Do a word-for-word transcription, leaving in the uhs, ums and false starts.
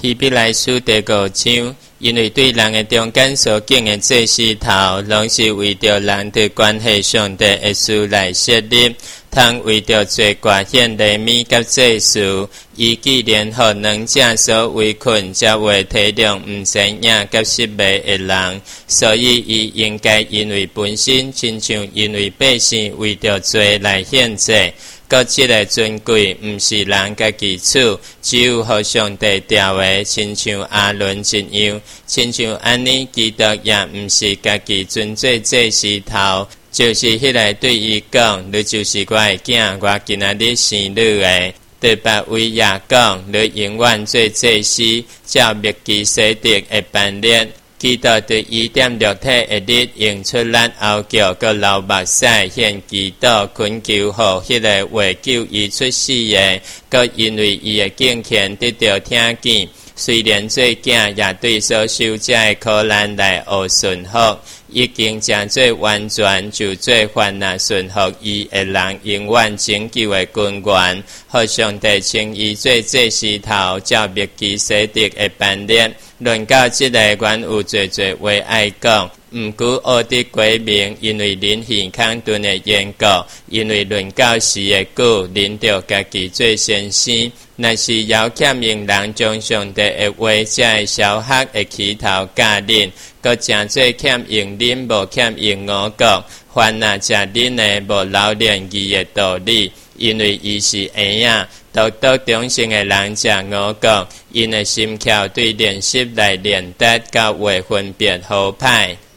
希伯来书第五章，因为对人的中间所敬的这石头，拢是为着人的关系上帝的事来设立，通为着罪过献礼物甲祭事，以纪念互两者所围困，才会体谅毋知影甲失迷的人。所以伊应该因为本身，亲像因为百姓为着罪来献祭。各这个尊贵，毋是人家己处，只有互上帝调的，亲像阿伦一样，亲像安尼，基督也毋是家己尊做这石头，就是迄个对伊讲，你就是我的囝，我今仔日生你的。对别位也讲，你永远做祭司，照麦基洗德的班列。基督对伊点肉体的日用出咱后脚，佮流目屎献基督，恳求互迄个为救伊出世的，佮因为伊的敬虔得到听见。虽然做囝也对所受这的苦难来学顺服，已经真做完全，就做凡那顺服伊的人永远拯救的根源。互上帝称伊做这石头，照麦基洗德的班列。论到这个原有侪侪话爱讲，毋过学得归名，因为恁耳康顿的缘故，因为论到时的久，恁着家己做先生。若是要欠命人将上帝的话，才会小学的起头教恁，佮真做欠用恁，无欠用我讲，凡那食恁的无老练义的道理，因为伊是婴仔。独独忠心的人食我讲，因的心窍对练习来练达，甲会分别好歹。